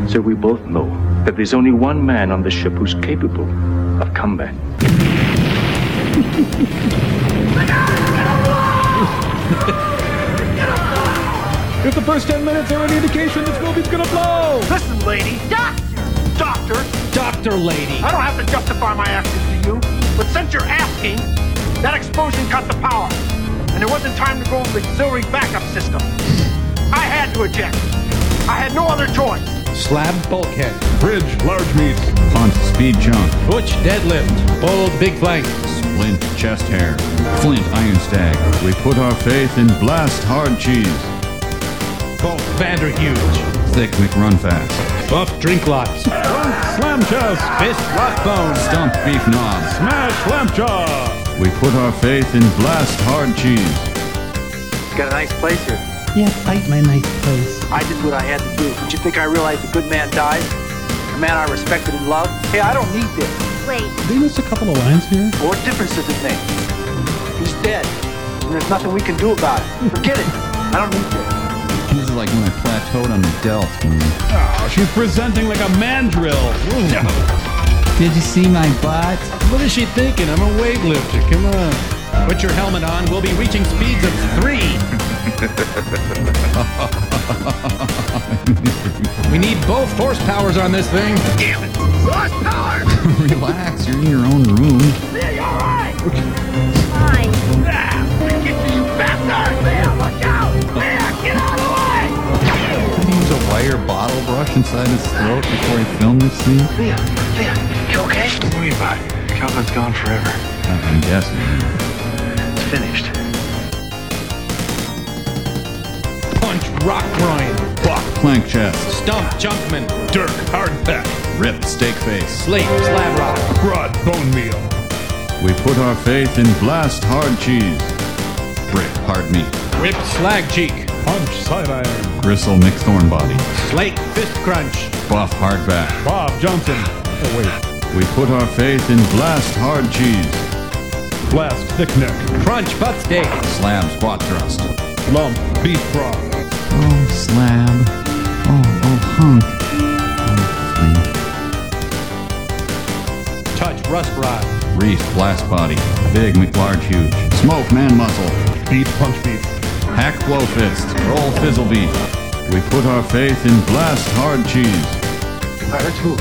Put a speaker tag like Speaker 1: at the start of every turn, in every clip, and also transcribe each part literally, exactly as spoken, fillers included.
Speaker 1: So we both know that there's only one man on the ship who's capable of combat.
Speaker 2: If the first ten minutes are any indication, this movie's gonna blow!
Speaker 3: Listen, lady.
Speaker 4: Doctor!
Speaker 3: Doctor!
Speaker 2: Doctor lady!
Speaker 3: I don't have to justify my actions to you, but since you're asking, that explosion cut the power, and there wasn't time to go over the auxiliary backup system. I had to eject. I had no other choice.
Speaker 2: Slab bulkhead.
Speaker 5: Bridge, large meat.
Speaker 6: Punt, speed jump.
Speaker 2: Butch deadlift. Bold big flank.
Speaker 6: Splint, chest hair. Flint, iron stag. We put our faith in blast hard cheese.
Speaker 2: Bolt Vander huge.
Speaker 6: Thick McRunfast.
Speaker 2: Buff drink lots.
Speaker 5: Slam chest.
Speaker 2: Fist rock bone.
Speaker 6: Stump beef knob.
Speaker 5: Smash lamp jaw.
Speaker 6: We put our faith in blast hard cheese.
Speaker 3: Got a nice place here.
Speaker 7: Yeah, fight my nice place.
Speaker 3: I did what I had to do. Did you think I realized a good man dies? A man I respected and loved? Hey, I don't need this.
Speaker 4: Wait.
Speaker 7: Did they miss a couple of lines here?
Speaker 3: Well, what difference does it make? He's dead. And there's nothing we can do about it. Forget it. I don't need this.
Speaker 6: This is like when I plateaued on the Delft.
Speaker 5: Oh, she's presenting like a mandrill.
Speaker 7: Did you see my butt?
Speaker 2: What is she thinking? I'm a weightlifter. Come on. Put your helmet on. We'll be reaching speeds of three. We need both horsepowers on this thing.
Speaker 3: Damn it. Horsepower!
Speaker 6: Relax, you're in your own room.
Speaker 3: Yeah, you're right.
Speaker 4: Fine.
Speaker 3: Ah, we get to you bastard! Leah, look out! Leah, get out of the way!
Speaker 6: Did he use a wire bottle brush inside his throat before he filmed this scene?
Speaker 3: Leah, Leah, you okay?
Speaker 1: Don't worry about it. Calvin's gone forever.
Speaker 6: I'm guessing.
Speaker 3: It's finished.
Speaker 2: Punch rock groin.
Speaker 6: Buck, plank chest.
Speaker 2: Stump junkman.
Speaker 5: Dirk, hard pack.
Speaker 6: Rip, steak face.
Speaker 2: Slate slab rock.
Speaker 5: Broad, bone meal.
Speaker 6: We put our faith in blast hard cheese. Brick, hard meat.
Speaker 2: Rip slag cheek.
Speaker 5: Punch, side iron.
Speaker 6: Gristle, mixed thorn body.
Speaker 2: Slate fist crunch.
Speaker 6: Buff, hard back.
Speaker 5: Bob Johnson. Oh, wait.
Speaker 6: We put our faith in blast hard cheese.
Speaker 5: Blast, thick neck.
Speaker 2: Crunch butt steak.
Speaker 6: Slab, squat thrust.
Speaker 5: Lump, beef broth.
Speaker 6: Oh, slab. Oh, oh, hunk. Oh,
Speaker 2: Touch rust rod.
Speaker 6: Reef, blast body. Big, McLarge, huge. Smoke, man muscle.
Speaker 5: Beef, punch beef.
Speaker 6: Hack, blow fist. Roll, fizzle beef. We put our faith in blast hard cheese.
Speaker 3: All right, let's move.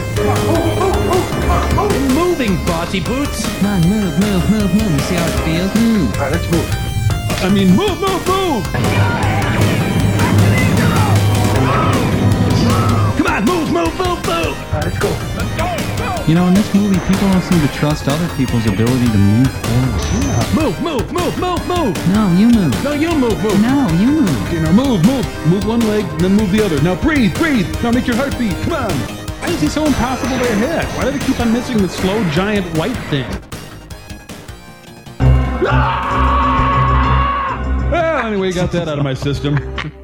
Speaker 2: Moving bossy boots.
Speaker 7: Come on, move, move, move, move. You see how it feels? Move.
Speaker 3: All right, let's move.
Speaker 5: I mean, move, move, move!
Speaker 2: Come on, move, move, move, move.
Speaker 3: All right, let's go.
Speaker 7: You know, in this movie, people don't seem to trust other people's ability to move forward.
Speaker 2: Move, move, move, move, move.
Speaker 7: No, you move.
Speaker 2: No, you move, move.
Speaker 7: No, you move.
Speaker 5: Okay, now move, move. Move one leg, then move the other. Now breathe, breathe. Now make your heart beat. Come on. Why is he so impossible to hit? Why do they keep on missing the slow giant white thing? Well, anyway, got that out of my system.